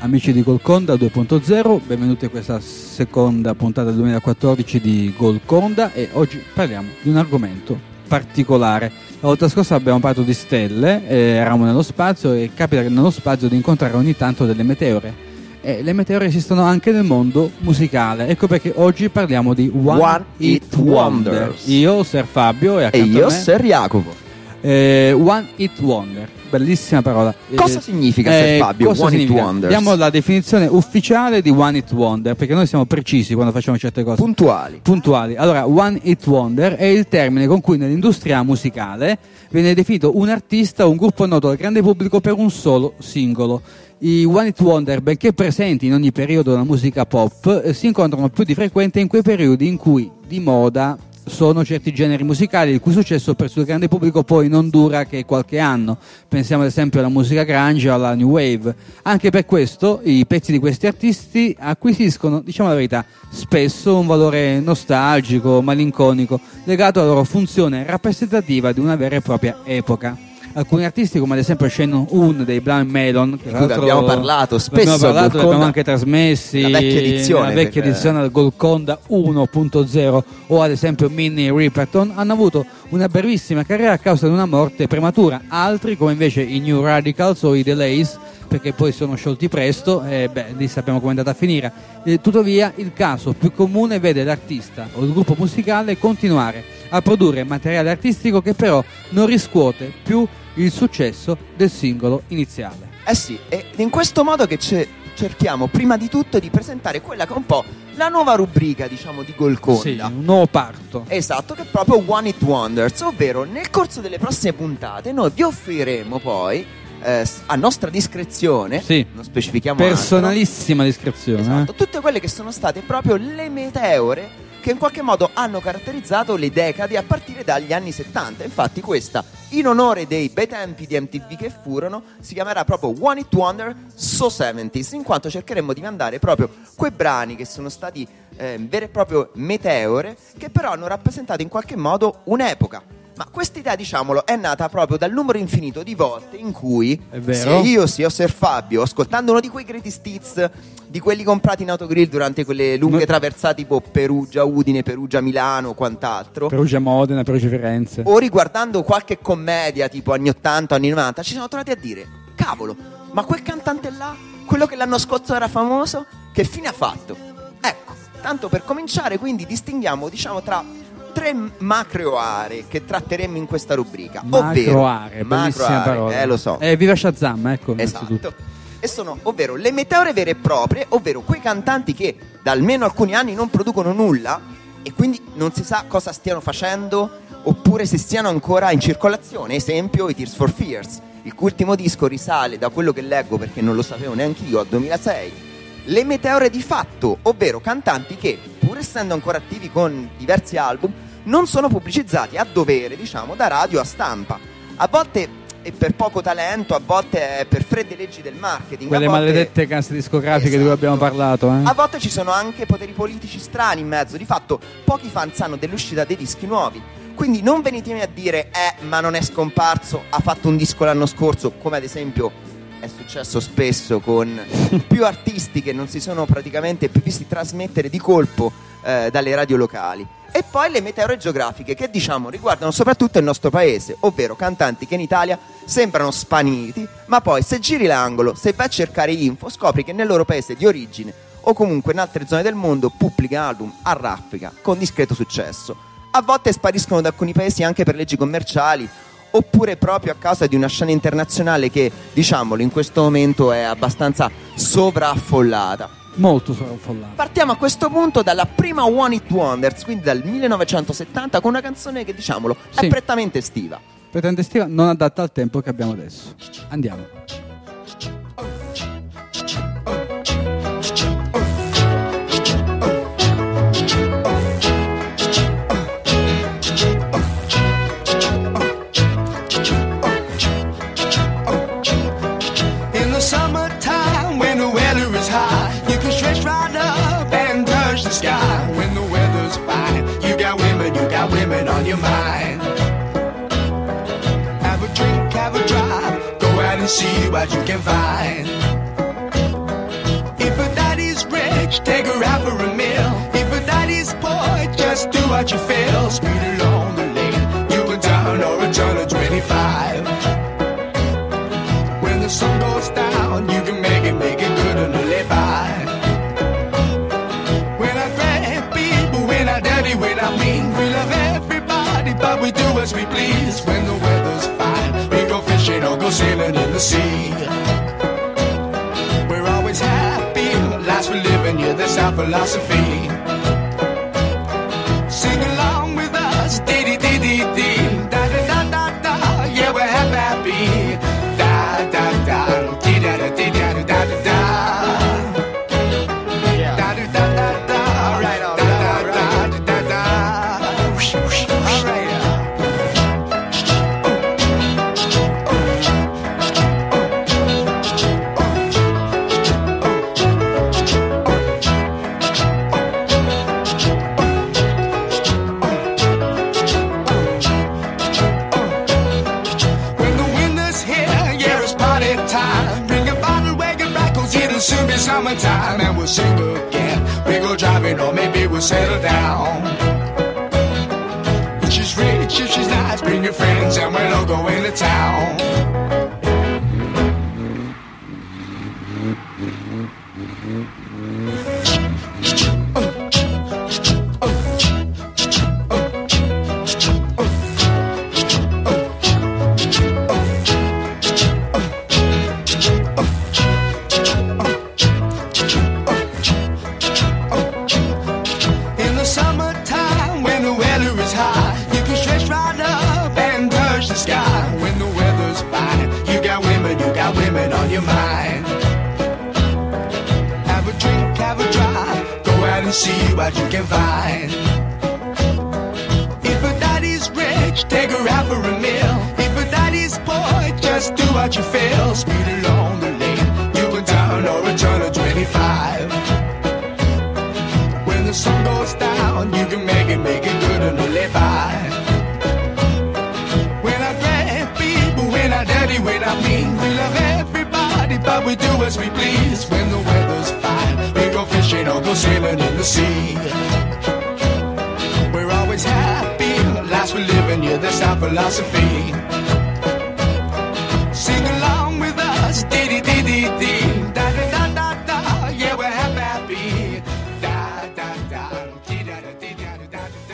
amici di Golconda 2.0, benvenuti a questa seconda puntata del 2014 di Golconda e oggi parliamo di un argomento particolare. La volta scorsa abbiamo parlato di stelle, eravamo nello spazio e capita nello spazio di incontrare ogni tanto delle meteore. E le meteore esistono anche nel mondo musicale, ecco perché oggi parliamo di One Hit Wonder. Io, Ser Fabio, e io, Ser Jacopo. One Hit Wonder, bellissima parola. Cosa significa, Ser Fabio, One Hit Wonder? Diamo la definizione ufficiale di One Hit Wonder, perché noi siamo precisi quando facciamo certe cose. Puntuali. Allora, One Hit Wonder è il termine con cui nell'industria musicale viene definito un artista o un gruppo noto al grande pubblico per un solo singolo. I One Hit Wonder, benché presenti in ogni periodo della musica pop, si incontrano più di frequente in quei periodi in cui di moda sono certi generi musicali il cui successo presso il grande pubblico poi non dura che qualche anno. Pensiamo ad esempio alla musica grunge o alla new wave. Anche per questo i pezzi di questi artisti acquisiscono, diciamo la verità, spesso un valore nostalgico, malinconico, legato alla loro funzione rappresentativa di una vera e propria epoca. Alcuni artisti, come ad esempio Shannon Hoon dei Blind Melon, che abbiamo parlato spesso, li abbiamo anche trasmessi la vecchia edizione del Golconda 1.0, o ad esempio Minnie Riperton, hanno avuto una brevissima carriera a causa di una morte prematura. Altri, come invece i New Radicals o i Delays, perché poi sono sciolti presto, lì sappiamo come è andata a finire. Tuttavia il caso più comune vede l'artista o il gruppo musicale continuare a produrre materiale artistico che però non riscuote più il successo del singolo iniziale. Sì, è in questo modo che cerchiamo prima di tutto di presentare quella che è un po' la nuova rubrica, diciamo, di Golconda. Sì, un nuovo parto. Esatto, che è proprio One Hit Wonders, ovvero nel corso delle prossime puntate noi vi offriremo poi a nostra discrezione, sì, non specifichiamo personalissima altro, discrezione, esatto, tutte quelle che sono state proprio le meteore che in qualche modo hanno caratterizzato le decadi a partire dagli anni 70. Infatti questa, in onore dei bei tempi di MTV che furono, si chiamerà proprio One Hit Wonder So 70s, in quanto cercheremo di mandare proprio quei brani che sono stati vere e proprie meteore, che però hanno rappresentato in qualche modo un'epoca. Ma questa idea, diciamolo, è nata proprio dal numero infinito di volte in cui io Ser Fabio, ascoltando uno di quei greatest hits, di quelli comprati in autogrill durante quelle lunghe traversate tipo Perugia, Udine, Perugia, Milano, quant'altro, Perugia, Modena, Perugia, Firenze, o riguardando qualche commedia tipo anni 80, anni 90, ci siamo trovati a dire: cavolo, ma quel cantante là, quello che l'anno scorso era famoso, che fine ha fatto? Ecco, tanto per cominciare, quindi distinguiamo, diciamo, tra tre macro aree che tratteremo in questa rubrica. Macro aree, bellissima parola. Lo so. Viva Shazam, ecco. Esatto. E sono, ovvero, le meteore vere e proprie, ovvero quei cantanti che da almeno alcuni anni non producono nulla e quindi non si sa cosa stiano facendo oppure se stiano ancora in circolazione. Esempio, i Tears for Fears, il cui ultimo disco risale, da quello che leggo perché non lo sapevo neanche io, al 2006. Le meteore di fatto, ovvero cantanti che, pur essendo ancora attivi con diversi album, non sono pubblicizzati a dovere, diciamo, da radio a stampa. A volte è per poco talento, a volte è per fredde leggi del marketing. Quelle maledette case discografiche, esatto, di cui abbiamo parlato. A volte ci sono anche poteri politici strani in mezzo. Di fatto, pochi fan sanno dell'uscita dei dischi nuovi. Quindi non venitemi a dire, ma non è scomparso, ha fatto un disco l'anno scorso, come ad esempio è successo spesso con più artisti che non si sono praticamente più visti trasmettere di colpo dalle radio locali. E poi le meteore geografiche, che diciamo riguardano soprattutto il nostro paese, ovvero cantanti che in Italia sembrano spaniti, ma poi se giri l'angolo, se vai a cercare info, scopri che nel loro paese di origine o comunque in altre zone del mondo pubblicano album a raffica con discreto successo. A volte spariscono da alcuni paesi anche per leggi commerciali, oppure proprio a causa di una scena internazionale che, diciamolo, in questo momento è abbastanza sovraffollata. Molto sovraffollata. Partiamo a questo punto dalla prima One Hit Wonders, quindi dal 1970, con una canzone che, diciamolo, è prettamente estiva. Prettamente estiva, non adatta al tempo che abbiamo adesso. Andiamo. Women on your mind. Have a drink, have a drive, go out and see what you can find. rich, take her out for a meal. If her daddy's poor, just do what you feel. Speed along the lane, you can turn or a turn of 25. When the sun goes down, you can make it good and live by. When I grab people, when I dirty, when I mean, we love everybody, but we do as we please. When the weather's fine, we go fishing or go sailing in the sea. We're always happy, lives we're living, yeah, that's our philosophy. Sing along with us, dee-dee-dee-dee-dee, da-da-da-da-da, yeah, we're happy, da-da-da, dee-da-da-dee-da-da-da-da. Summertime and we'll sing again. We go driving or maybe we'll settle down. If she's rich, if she's nice, bring your friends and we'll all go into town. See what you can find. If her daddy's rich, take her out for a meal. If her daddy's poor, just do what you feel. Speed along the lane, you can turn or a turn of 25. When the sun goes down, you can make it good and live by. When I grab people, when I dirty, when I mean, we love everybody, but we do as we please. When the weather's fine, we go fishing or go sailing in the sea. We're always happy, lives we're living, yeah, that's our philosophy. Sing along with us, dee-dee-dee-dee-dee, da-da-da-da-da, yeah, we're happy, da-da-da, dee-da-da-dee-da-da-da-da.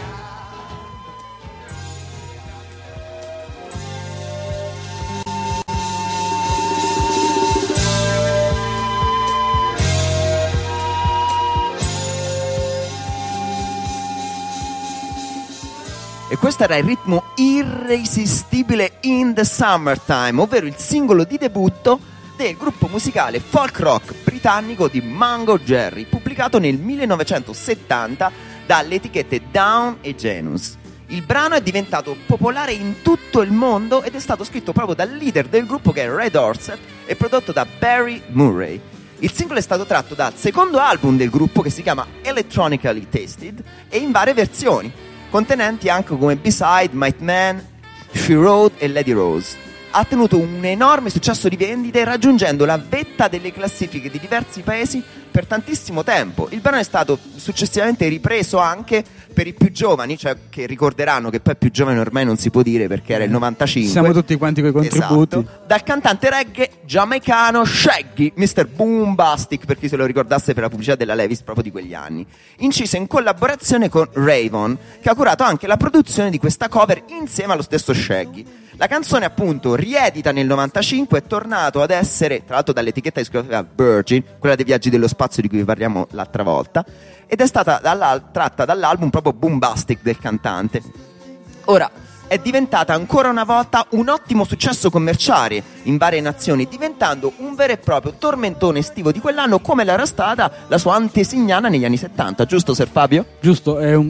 E questo era il ritmo irresistibile In the Summertime, ovvero il singolo di debutto del gruppo musicale folk rock britannico di Mungo Jerry, pubblicato nel 1970 dalle etichette Down e Janus. Il brano è diventato popolare in tutto il mondo ed è stato scritto proprio dal leader del gruppo, che è Ray Dorset, e prodotto da Barry Murray. Il singolo è stato tratto dal secondo album del gruppo, che si chiama Electronically Tasted, e in varie versioni, contenenti anche come B-side Might Man, She Wrote e Lady Rose. Ha ottenuto un enorme successo di vendite, raggiungendo la vetta delle classifiche di diversi paesi per tantissimo tempo. Il brano è stato successivamente ripreso anche per i più giovani, cioè che ricorderanno che poi più giovani ormai non si può dire perché era il 95. Siamo tutti quanti coi contributi. Esatto. Dal cantante reggae giamaicano Shaggy, Mr. Boombastic, per chi se lo ricordasse per la pubblicità della Levi's proprio di quegli anni. Incise in collaborazione con Rayvon, che ha curato anche la produzione di questa cover insieme allo stesso Shaggy. La canzone, appunto, riedita nel 95, è tornato ad essere, tra l'altro dall'etichetta discografica Virgin, quella dei viaggi dello spazio di cui vi parliamo l'altra volta, ed è stata tratta dall'album proprio Boombastic del cantante. Ora, è diventata ancora una volta un ottimo successo commerciale in varie nazioni, diventando un vero e proprio tormentone estivo di quell'anno, come l'era stata la sua antesignana negli anni 70, giusto Ser Fabio? Giusto, è un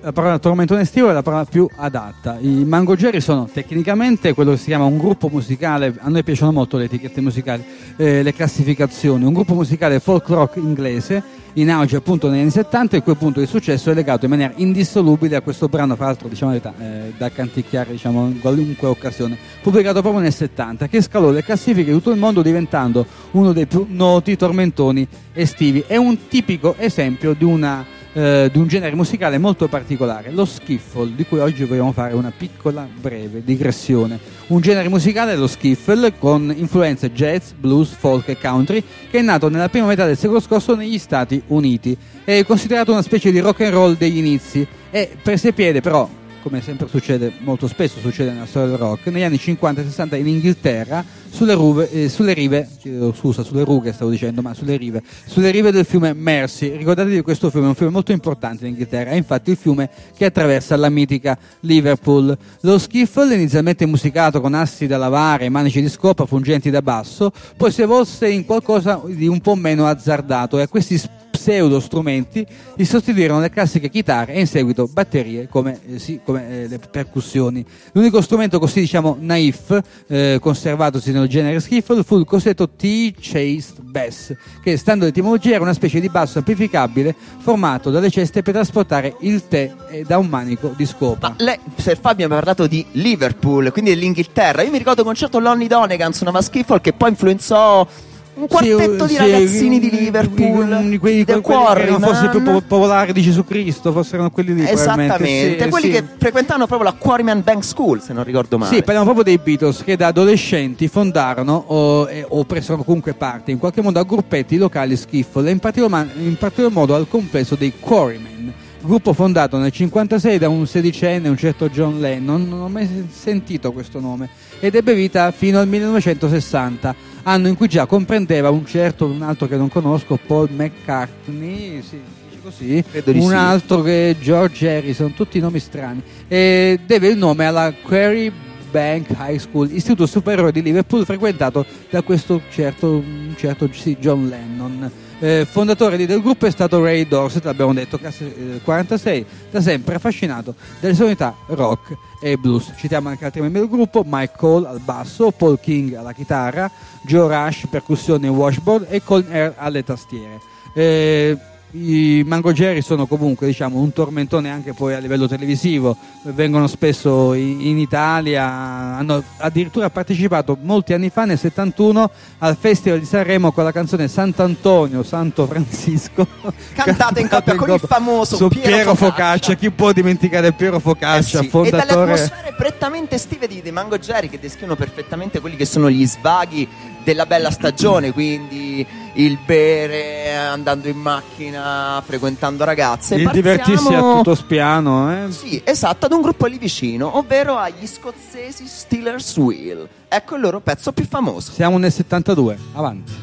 la parola tormentone estivo è la parola più adatta. I Mango Jerry sono tecnicamente quello che si chiama un gruppo musicale, a noi piacciono molto le etichette musicali, le classificazioni, un gruppo musicale folk rock inglese in auge appunto negli anni 70, il cui punto di successo è legato in maniera indissolubile a questo brano, fra l'altro diciamo la verità, da canticchiare diciamo in qualunque occasione, pubblicato proprio nel 70, che scalò le classifiche di tutto il mondo diventando uno dei più noti tormentoni estivi. È un tipico esempio di un genere musicale molto particolare, lo skiffle, di cui oggi vogliamo fare una piccola breve digressione. Un genere musicale, lo skiffle, con influenze jazz, blues, folk e country, che è nato nella prima metà del secolo scorso negli Stati Uniti. È considerato una specie di rock and roll degli inizi e prese piede però, come sempre succede, molto spesso succede nella storia del rock, negli anni 50 e 60 in Inghilterra, sulle rive del fiume Mersey. Ricordatevi di questo fiume, è un fiume molto importante in Inghilterra, è infatti il fiume che attraversa la mitica Liverpool. Lo skiffle, inizialmente musicato con assi da lavare e manici di scopa fungenti da basso, poi si evolse in qualcosa di un po' meno azzardato e a questi pseudo strumenti gli sostituirono le classiche chitarre e in seguito batterie come le percussioni. L'unico strumento così diciamo naif conservatosi nel genere skiffle fu il cosiddetto T-Chased Bass, che stando all'etimologia era una specie di basso amplificabile formato dalle ceste per trasportare il tè da un manico di scopa. Ma lei, Sir Fabio, mi ha parlato di Liverpool, quindi dell'Inghilterra. Io mi ricordo un concerto Lonnie Donegan suonava skiffle che poi influenzò un quartetto di ragazzini di Liverpool, quelli che erano forse più popolari di Gesù Cristo, forse erano quelli lì. Esattamente, quelli che frequentavano proprio la Quarryman Bank School, se non ricordo male. Sì, parliamo proprio dei Beatles che da adolescenti fondarono o presero comunque parte in qualche modo a gruppetti locali skiffle, in particolar modo al complesso dei Quarrymen, gruppo fondato nel 1956 da un sedicenne, un certo John Lennon. Non ho mai sentito questo nome, ed ebbe vita fino al 1960, anno in cui già comprendeva un altro che non conosco, Paul McCartney, sì, dice così, un altro che George Harrison, tutti nomi strani, e deve il nome alla Quarry Bank High School, istituto superiore di Liverpool, frequentato da questo certo John Lennon. Fondatore del gruppo è stato Ray Dorset, l'abbiamo detto, classe 46, da sempre affascinato dalle sonorità rock e blues. Citiamo anche altri membri del gruppo: Mike Cole al basso, Paul King alla chitarra, Joe Rush percussione e washboard e Colin Earl alle tastiere. I Mango Jerry sono comunque diciamo un tormentone anche poi a livello televisivo, vengono spesso in Italia, hanno addirittura partecipato molti anni fa nel 71 al Festival di Sanremo con la canzone Sant'Antonio Santo Francisco, cantata in coppia con il famoso Piero Focaccia. Chi può dimenticare Piero Focaccia, sì. fondatore, e dalle atmosfere prettamente estive dei Mango Jerry, che descrivono perfettamente quelli che sono gli svaghi della bella stagione, quindi il bere, andando in macchina, frequentando ragazze, il divertirsi a tutto spiano, Sì, esatto, ad un gruppo lì vicino, ovvero agli scozzesi Steelers Wheel. Ecco il loro pezzo più famoso. Siamo nel 72, avanti.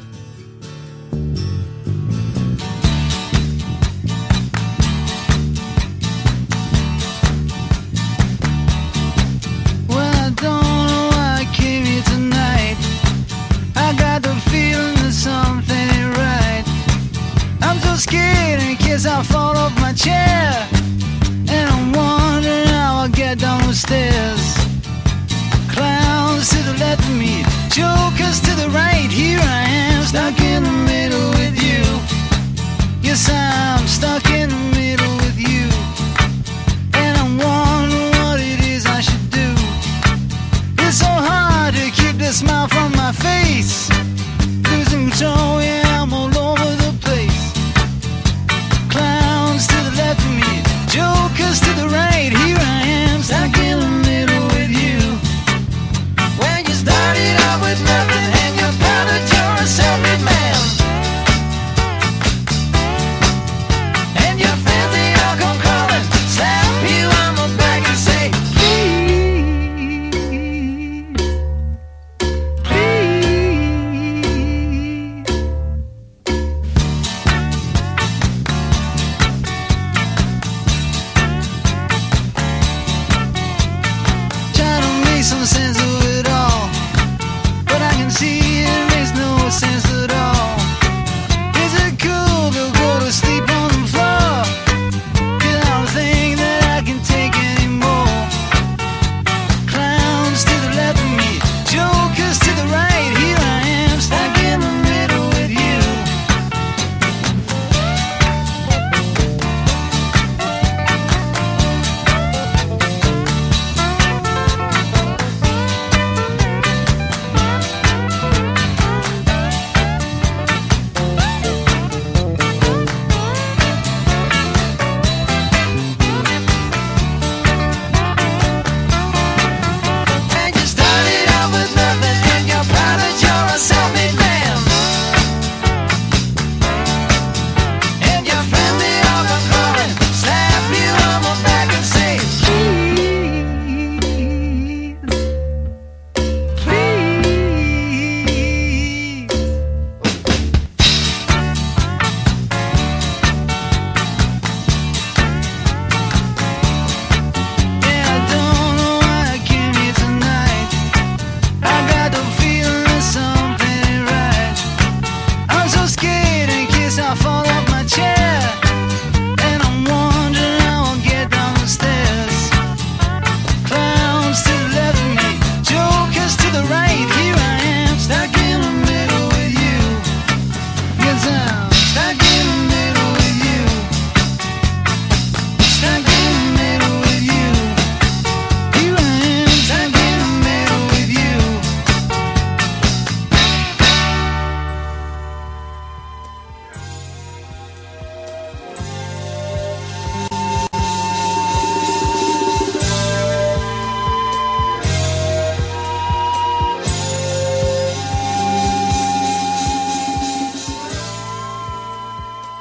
Well, I don't know why I came here tonight. I got the feeling that something ain't right. I'm so scared in case I fall off my chair, and I'm wondering how I'll get down the stairs. Clowns to the left of me, jokers to the right. Here I am, stuck in the middle with you. Yes, I'm stuck in the middle with you, and I'm wondering what it is I should do. It's so hard to keep the smile from my face. Losing control, yeah, I'm all over the place. Clowns to the left of me, jokers to the right. Here I am, stuck in the middle with you. When you started out with nothing and you found that you're a self-made man, and your friends they all come calling, slap you on the back and say, some sense of it all, but I can see it makes no sense at all. Is it cool to go to sleep on the floor? 'Cause I don't think that I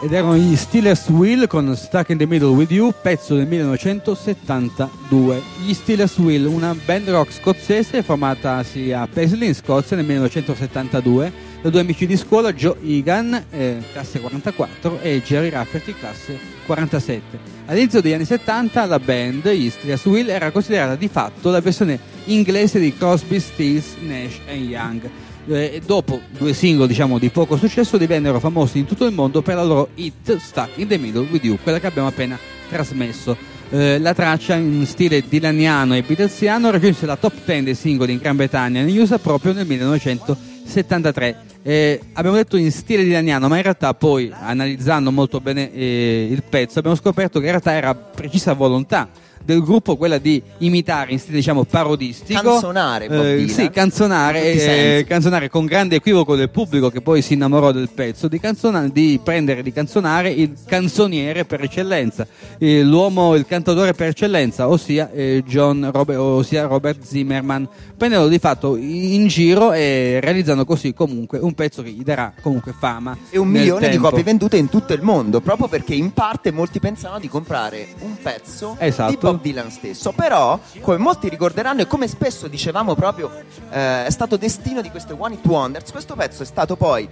ed erano gli Steelers Wheel con Stuck in the Middle with You, pezzo del 1972. Gli Steelers Wheel, una band rock scozzese formatasi a Paisley in Scozia nel 1972 da due amici di scuola, Joe Egan, classe 44, e Jerry Rafferty, classe 47. All'inizio degli anni 70 la band, gli Steelers Wheel, era considerata di fatto la versione inglese di Crosby, Stills, Nash & Young. E dopo due singoli di poco successo divennero famosi in tutto il mondo per la loro hit Stuck in the Middle with You, quella che abbiamo appena trasmesso. La traccia in stile dilaniano e beatlesiano raggiunse la top 10 dei singoli in Gran Bretagna e negli USA proprio nel 1973. Abbiamo detto in stile dilaniano, ma in realtà poi, analizzando molto bene il pezzo, abbiamo scoperto che in realtà era precisa volontà del gruppo quella di imitare in stile parodistico, canzonare, sì, canzonare con grande equivoco del pubblico che poi si innamorò del pezzo, di canzonare il canzoniere per eccellenza, il cantautore per eccellenza, ossia Robert Zimmerman, prendendo di fatto in giro e realizzando così comunque un pezzo che gli darà comunque fama e 1 milione di copie vendute in tutto il mondo, proprio perché in parte molti pensavano di comprare un pezzo di Bob Dylan stesso. Però, come molti ricorderanno e come spesso dicevamo proprio, è stato destino di queste One Hit Wonders. Questo pezzo è stato poi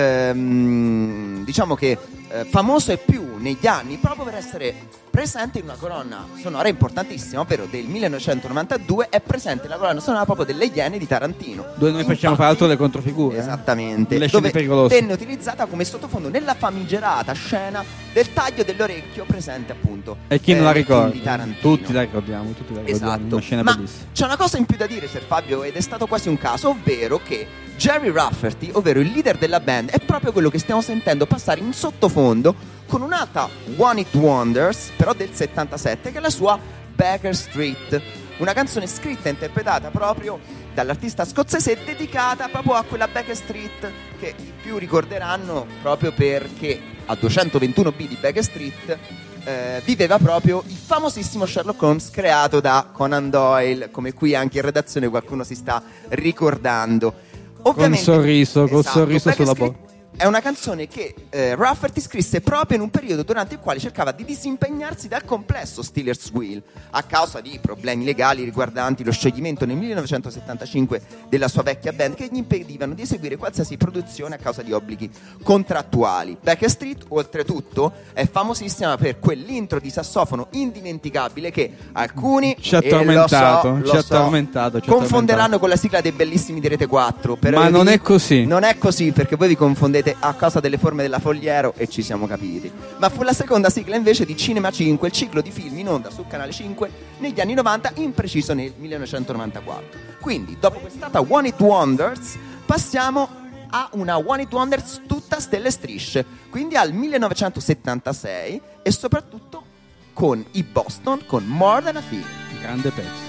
famoso e più negli anni proprio per essere presente in una colonna sonora importantissima, ovvero del 1992 è presente la colonna sonora proprio delle Iene di Tarantino, dove noi facciamo fra l'altro le controfigure, esattamente, le scene pericolose, venne utilizzata come sottofondo nella famigerata scena del taglio dell'orecchio presente appunto, e chi non la ricorda? Di Tarantino. Tutti la ricordiamo, esatto. Una scena ma bellissima. C'è una cosa in più da dire, Ser Fabio, ed è stato quasi un caso, ovvero che Jerry Rafferty, ovvero il leader della band, è proprio quello che stiamo sentendo passare in sottofondo con un'altra One Hit Wonders, però del 77, che è la sua Baker Street, una canzone scritta e interpretata proprio dall'artista scozzese, dedicata proprio a quella Baker Street che i più ricorderanno proprio perché a 221B di Baker Street viveva proprio il famosissimo Sherlock Holmes creato da Conan Doyle, come qui anche in redazione qualcuno si sta ricordando. Ovviamente, col sorriso sulla bocca. È una canzone che Rafferty scrisse proprio in un periodo durante il quale cercava di disimpegnarsi dal complesso Steelers Wheel a causa di problemi legali riguardanti lo scioglimento nel 1975 della sua vecchia band, che gli impedivano di eseguire qualsiasi produzione a causa di obblighi contrattuali. Baker Street, oltretutto, è famosissima per quell'intro di sassofono indimenticabile che alcuni ci ha tormentato, confonderanno con la sigla dei Bellissimi di Rete 4, ma non è così. Non è così, perché voi vi confondete a causa delle forme della Fogliero, e ci siamo capiti. Ma fu la seconda sigla invece di Cinema 5, il ciclo di film in onda su Canale 5 negli anni 90, in preciso nel 1994. Quindi, dopo quest'altra One Hit Wonders, passiamo a una One Hit Wonders tutta stelle e strisce, quindi al 1976, e soprattutto con i Boston con More Than a Feeling. Grande pezzo.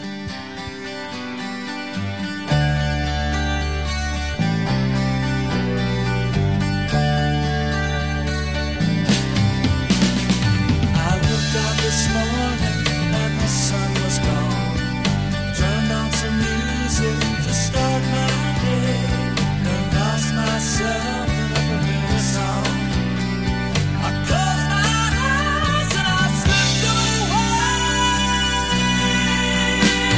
This morning and the sun was gone, turned on some music to start my day, and lost myself in a familiar song. I closed my eyes and I slipped away.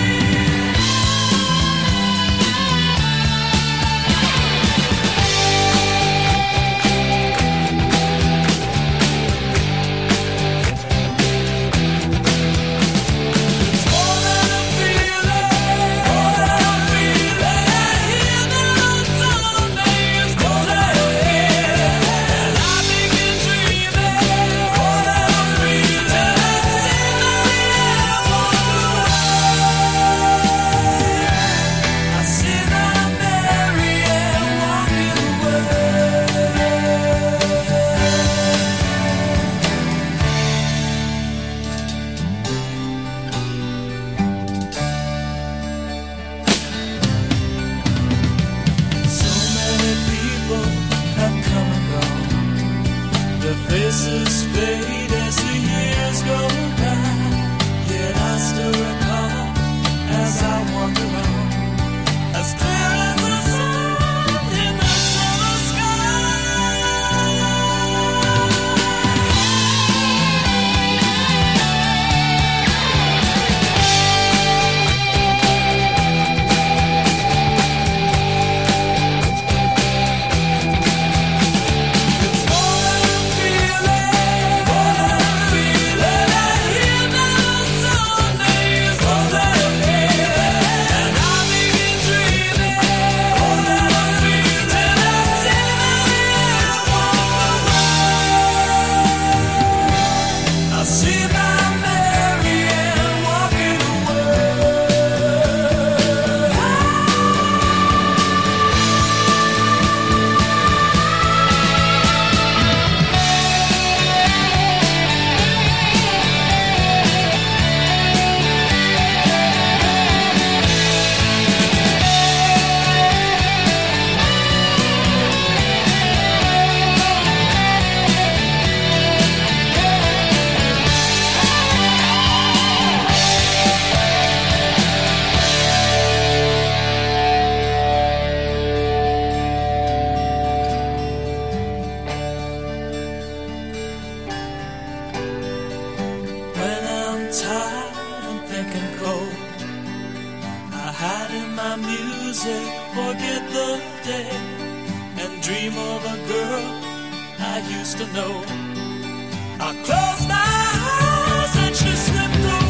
hide in my music, forget the day, and dream of a girl I used to know. I close my eyes and she slipped away.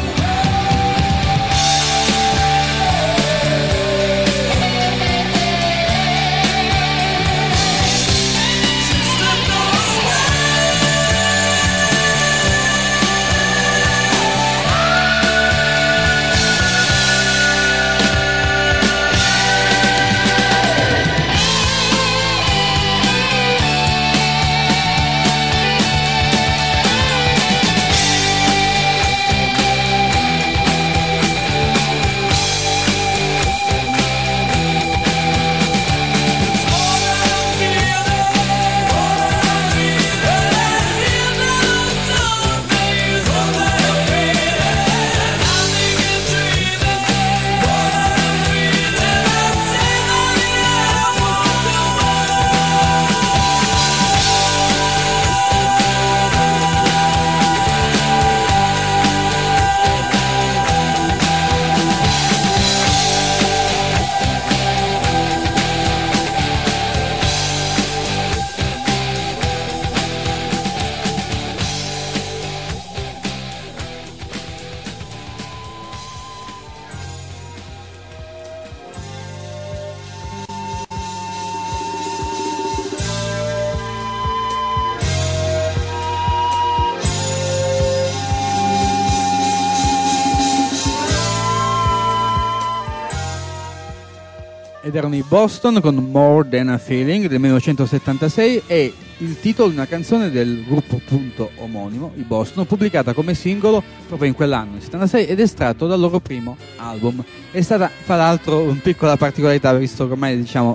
Ed erano i Boston con More Than a Feeling del 1976 e il titolo di una canzone del gruppo appunto omonimo, i Boston, pubblicata come singolo proprio in quell'anno, il 76, ed estratto dal loro primo album. È stata, fra l'altro, una piccola particolarità, visto che ormai diciamo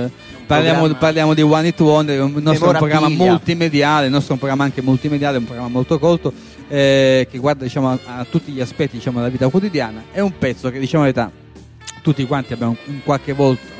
parliamo di One Hit Wonder, il nostro è un programma multimediale, il nostro è un programma anche multimediale, un programma molto colto, che guarda diciamo a tutti gli aspetti diciamo della vita quotidiana. È un pezzo che, diciamo la verità, tutti quanti abbiamo in qualche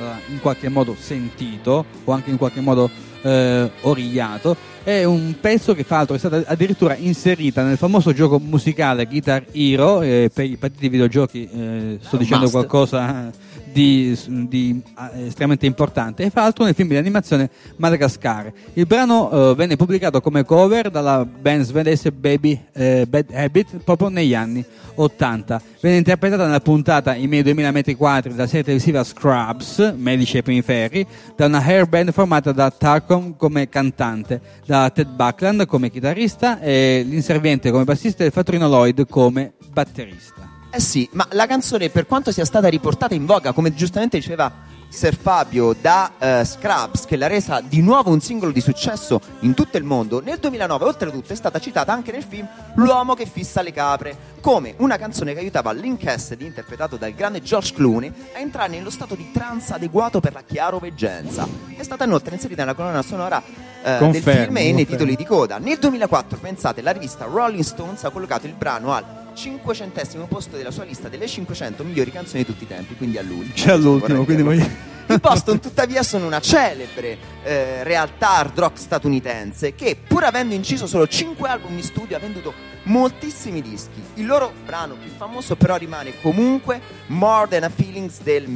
modo sentito o anche in qualche modo origliato. È un pezzo che fra l'altro è stata addirittura inserita nel famoso gioco musicale Guitar Hero, per i patiti videogiochi sto dicendo qualcosa di estremamente importante, e fra l'altro nel film di animazione Madagascar. Il brano venne pubblicato come cover dalla band svedese Bad Habit proprio negli anni 80. Venne interpretata nella puntata I miei 2000 metri quadri della serie televisiva Scrubs, Medici ai primi ferri, da una hair band formata da Tarcom come cantante, da Ted Buckland come chitarrista e l'inserviente come bassista e Fattorino Lloyd come batterista. Eh sì, ma la canzone, per quanto sia stata riportata in voga, come giustamente diceva Ser Fabio, da Scrubs, che l'ha resa di nuovo un singolo di successo in tutto il mondo, nel 2009 oltretutto è stata citata anche nel film L'uomo che fissa le capre, come una canzone che aiutava Link Cassidy, interpretato dal grande George Clooney, a entrare nello stato di trance adeguato per la chiaroveggenza. È stata inoltre inserita nella colonna sonora del film e nei titoli di coda. Nel 2004, pensate, la rivista Rolling Stones ha collocato il brano al 500° posto della sua lista delle 500 migliori canzoni di tutti i tempi, quindi all'ultimo. C'è all'ultimo, quindi i Boston tuttavia sono una celebre realtà hard rock statunitense che, pur avendo inciso solo 5 album in studio, ha venduto moltissimi dischi. Il loro brano più famoso però rimane comunque More Than a Feelings del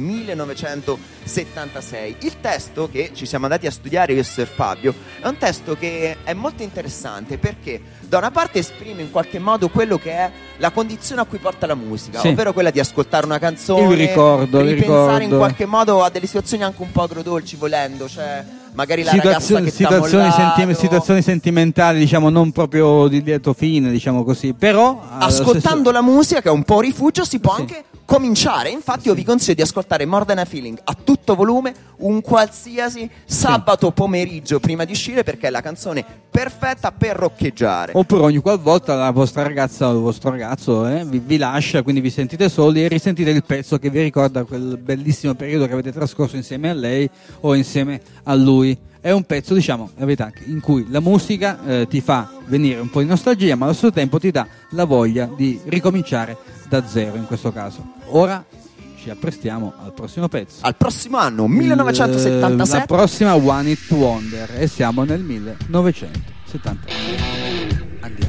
1976. Il testo che ci siamo andati a studiare io e Ser Fabio è un testo che è molto interessante, perché da una parte esprime in qualche modo quello che è la condizione a cui porta la musica, sì, ovvero quella di ascoltare una canzone, ripensare in qualche modo a delle situazioni anche un po' agrodolci, volendo, cioè magari la ragazza che situazioni sentimentali, diciamo non proprio di lieto fine, diciamo così, però ascoltando la musica, che è un po' rifugio, si può anche cominciare. Infatti io vi consiglio di ascoltare More Than a Feeling a tutto volume un qualsiasi sabato pomeriggio prima di uscire, perché è la canzone perfetta per roccheggiare. Oppure ogni qualvolta la vostra ragazza o il vostro ragazzo vi lascia, quindi vi sentite soli e risentite il pezzo che vi ricorda quel bellissimo periodo che avete trascorso insieme a lei o insieme a lui. È un pezzo, diciamo, la verità, in cui la musica ti fa venire un po' di nostalgia, ma allo stesso tempo ti dà la voglia di ricominciare da zero in questo caso. Ora ci apprestiamo al prossimo pezzo. Al prossimo anno, 1977. La prossima One Hit Wonder, e siamo nel 1977. Andiamo.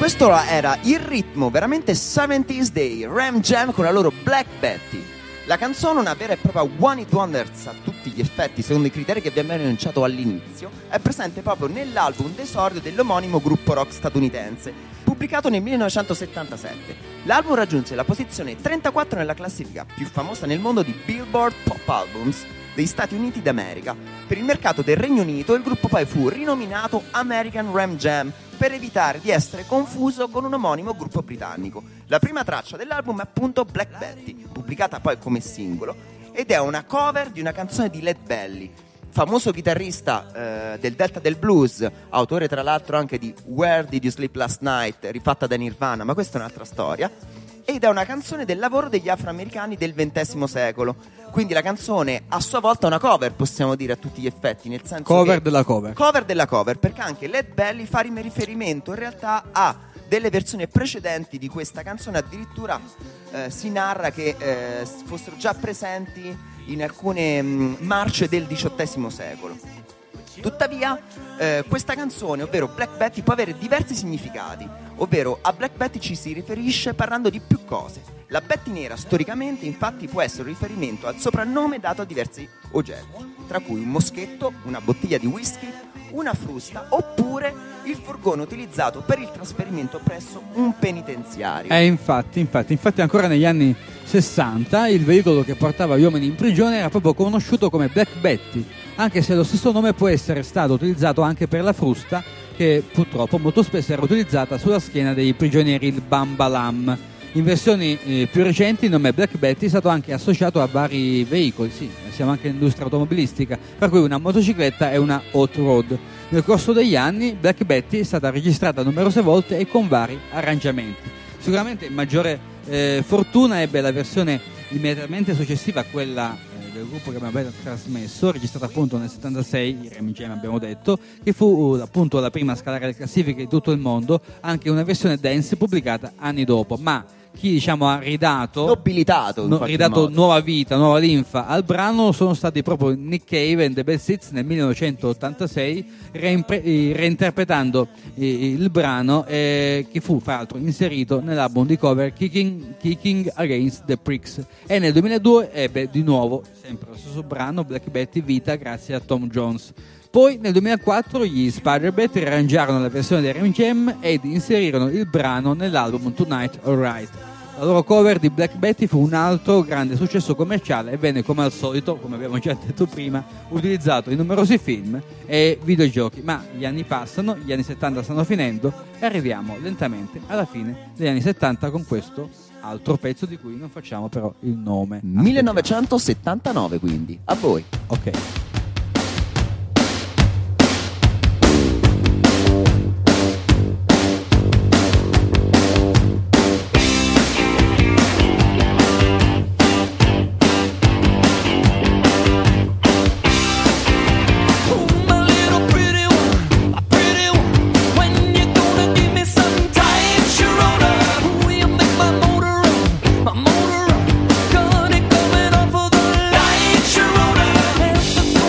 Questo era il ritmo veramente 70s dei Ram Jam con la loro Black Betty. La canzone, una vera e propria one hit wonder a tutti gli effetti, secondo i criteri che vi abbiamo enunciato all'inizio, è presente proprio nell'album d'esordio dell'omonimo gruppo rock statunitense, pubblicato nel 1977. L'album raggiunse la posizione 34 nella classifica più famosa nel mondo di Billboard Pop Albums degli Stati Uniti d'America. Per il mercato del Regno Unito il gruppo poi fu rinominato American Ram Jam per evitare di essere confuso con un omonimo gruppo britannico. La prima traccia dell'album è appunto Black Betty, pubblicata poi come singolo, ed è una cover di una canzone di Led Belly, famoso chitarrista del Delta del Blues, autore tra l'altro anche di Where Did You Sleep Last Night, rifatta da Nirvana, ma questa è un'altra storia, ed è una canzone del lavoro degli afroamericani del XX secolo. Quindi la canzone a sua volta è una cover, possiamo dire a tutti gli effetti, nel senso cover della cover. Cover della cover, perché anche Led Belly fa riferimento in realtà a delle versioni precedenti di questa canzone. Addirittura si narra che fossero già presenti in alcune marce del XVIII secolo. Tuttavia questa canzone, ovvero Black Betty, può avere diversi significati, ovvero a Black Betty ci si riferisce parlando di più cose. La Betty nera storicamente infatti può essere un riferimento al soprannome dato a diversi oggetti, tra cui un moschetto, una bottiglia di whisky, una frusta oppure il furgone utilizzato per il trasferimento presso un penitenziario. Infatti ancora negli anni 60 il veicolo che portava gli uomini in prigione era proprio conosciuto come Black Betty, anche se lo stesso nome può essere stato utilizzato anche per la frusta, che purtroppo molto spesso era utilizzata sulla schiena dei prigionieri, il Bambalam. In versioni più recenti il nome Black Betty è stato anche associato a vari veicoli, sì, siamo anche in industria automobilistica, per cui una motocicletta e una hot rod. Nel corso degli anni Black Betty è stata registrata numerose volte e con vari arrangiamenti. Sicuramente maggiore fortuna ebbe la versione immediatamente successiva a quella del gruppo che abbiamo appena trasmesso, registrata appunto nel 76, i Ram Jam abbiamo detto, che fu appunto la prima a scalare le classifiche di tutto il mondo, anche una versione dance pubblicata anni dopo, ma chi diciamo ha ridato nuova vita, nuova linfa al brano sono stati proprio Nick Cave and the Bad Seeds nel 1986, reinterpretando il brano che fu fra l'altro inserito nell'album di cover Kicking Against the Pricks, e nel 2002 ebbe di nuovo sempre lo stesso brano Black Betty vita grazie a Tom Jones. Poi nel 2004 gli Spider-Bet riarrangiarono la versione dei Ram Jam ed inserirono il brano nell'album Tonight Alright. La loro cover di Black Betty fu un altro grande successo commerciale e venne, come al solito, come abbiamo già detto prima, utilizzato in numerosi film e videogiochi. Ma gli anni passano, gli anni 70 stanno finendo e arriviamo lentamente alla fine degli anni 70 con questo altro pezzo di cui non facciamo però il nome. 1979 quindi, a voi. Ok. My motor, got it coming off of the light.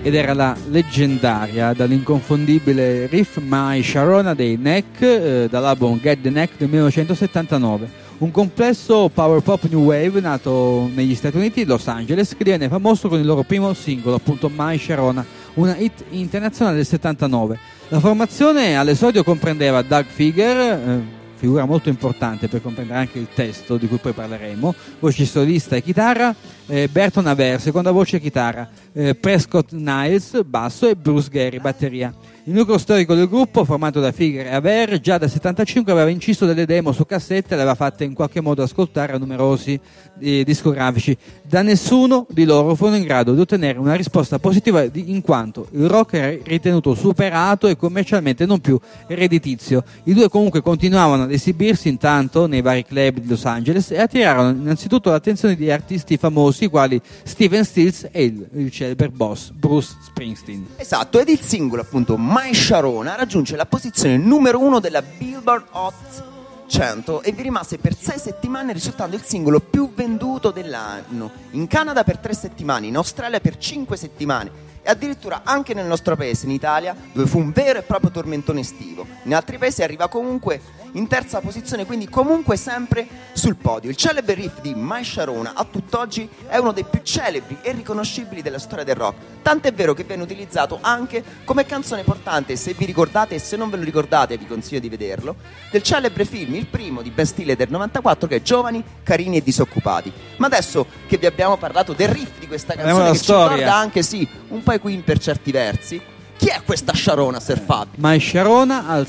ed era la leggendaria dall'inconfondibile riff My Sharona dei Neck, dall'album Get the Neck del 1979. Un complesso power pop new wave nato negli Stati Uniti, Los Angeles, che divenne famoso con il loro primo singolo, appunto My Sharona, una hit internazionale del 79. La formazione all'esordio comprendeva Doug Figger, figura molto importante per comprendere anche il testo di cui poi parleremo, voce solista e chitarra, Burton Aver, seconda voce e chitarra, Prescott Niles, basso e Bruce Gary, batteria. Il nucleo storico del gruppo, formato da Figger e Aver, già dal 75 aveva inciso delle demo su cassette e le aveva fatte in qualche modo ascoltare a numerosi discografici. Da nessuno di loro furono in grado di ottenere una risposta positiva in quanto il rock era ritenuto superato e commercialmente non più redditizio. I due comunque continuavano ad esibirsi intanto nei vari club di Los Angeles e attirarono innanzitutto l'attenzione di artisti famosi quali Stephen Stills e il celebre boss Bruce Springsteen. Esatto, ed il singolo appunto My Sharona raggiunge la posizione numero 1 della Billboard Hot 100 e vi rimase per 6 settimane, risultando il singolo più venduto dell'anno. In Canada per 3 settimane, in Australia per 5 settimane e addirittura anche nel nostro paese, in Italia, dove fu un vero e proprio tormentone estivo. In altri paesi arriva comunque in terza posizione, quindi comunque sempre sul podio. Il celebre riff di My Sharona a tutt'oggi è uno dei più celebri e riconoscibili della storia del rock, tant'è vero che viene utilizzato anche come canzone portante, se vi ricordate e se non ve lo ricordate vi consiglio di vederlo, del celebre film, il primo di Ben Stiller del 94, che è Giovani, Carini e Disoccupati. Ma adesso che vi abbiamo parlato del riff di questa canzone, che ci ricorda anche sì un po' i Queen per certi versi, chi è questa Sharona, Sir Fabio? My Sharona al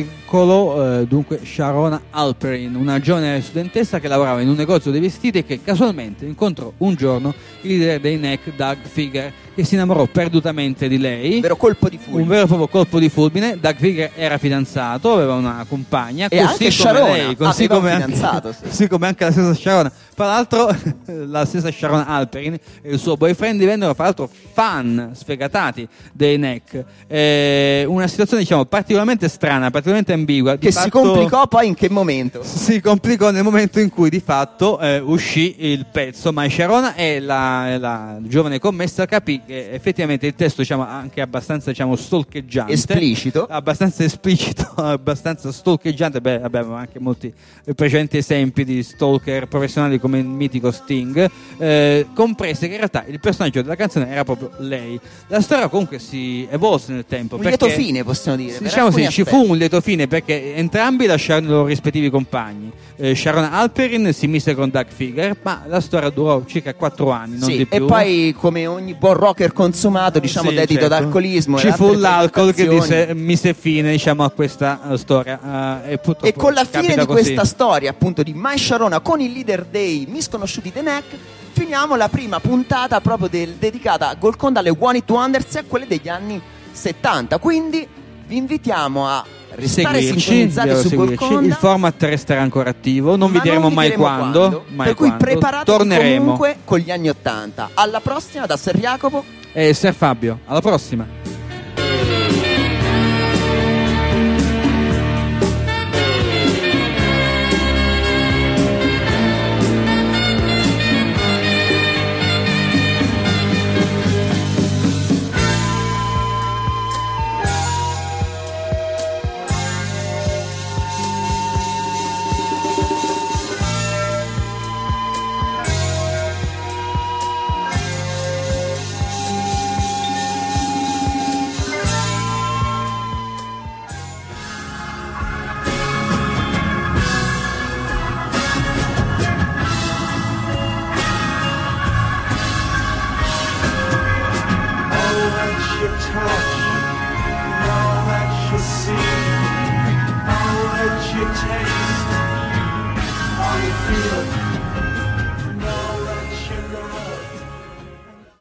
secolo, dunque Sharona Alperin, una giovane studentessa che lavorava in un negozio di vestiti e che casualmente incontrò un giorno il leader dei Neck, Doug Figger, che si innamorò perdutamente di lei. Un vero colpo di fulmine. Un vero e proprio colpo di fulmine. Doug Figger era fidanzato, aveva una compagna, e così anche come Sharona lei, così come fidanzato, anche, sì. così come anche la stessa Sharona. Tra l'altro la stessa Sharona Alperin e il suo boyfriend divennero fra l'altro fan sfegatati dei Neck. Una situazione diciamo particolarmente strana, particolarmente ambigua. Che si complicò poi in che momento? Si complicò nel momento in cui di fatto uscì il pezzo My Sharona e la giovane commessa capì che effettivamente il testo diciamo anche abbastanza diciamo stalkeggiante, esplicito, abbastanza esplicito, abbastanza stalkeggiante. Beh, abbiamo anche molti precedenti esempi di stalker professionali come il mitico Sting, comprese che in realtà il personaggio della canzone era proprio lei. La storia comunque si evolse nel tempo, un lieto fine possiamo dire, diciamo sì, ci fu un lieto fine perché entrambi lasciarono i loro rispettivi compagni. Sharona Alperin si mise con Doug Figger, ma la storia durò circa 4 anni, non sì, di più. E poi come ogni buon rocker consumato diciamo sì, dedito certo. d'alcolismo, ci fu l'alcol che mise fine diciamo a questa storia, e con la fine di così. Questa storia appunto di My Sharona con il leader dei misconosciuti The Neck finiamo la prima puntata proprio dedicata a Golconda, alle One Hit Wonders e a quelle degli anni 70, quindi vi invitiamo a restare sintonizzati su Golconda. Il format resterà ancora attivo, non vi diremo mai quando, per cui preparatevi torneremo comunque con gli anni 80. Alla prossima da Ser Jacopo e Ser Fabio, alla prossima. All that you see, all that you take.